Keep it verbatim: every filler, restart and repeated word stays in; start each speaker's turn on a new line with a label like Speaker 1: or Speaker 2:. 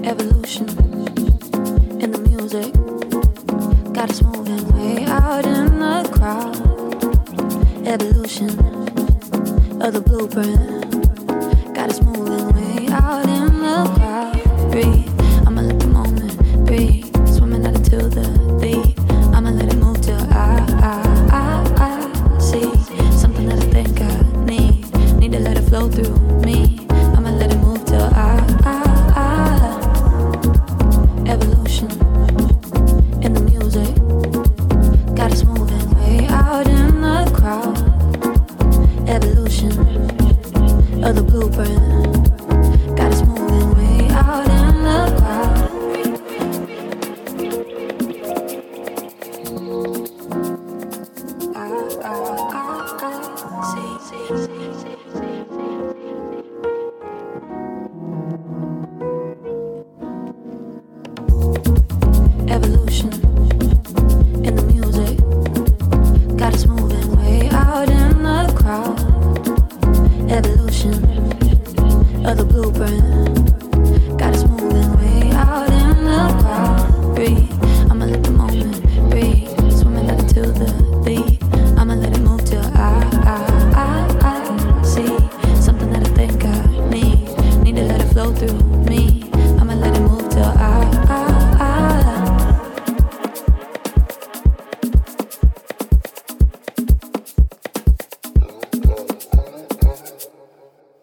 Speaker 1: Evolution in the music got us moving way out in the crowd. Evolution of the blueprint got us moving way out in the crowd. Breathe, I'ma let the moment breathe. Swimming out until the deep. I'ma let it move till I, I, I, I see something that I think I need. Need to let it flow through me. I'ma let it move till I, I, I. Evolution in the music got us moving way out in the crowd. Evolution of the blueprint got us moving way out in the crowd. I, I, I, I see, see, see, see. Evolution in the music got us moving way out in the crowd. Evolution of the blueprint got us moving way out in the crowd. Breathe, I'ma let the moment breathe. Swimming out until the deep. I'ma let it move till I, I, I, I see something that I think I need. Need to let it flow through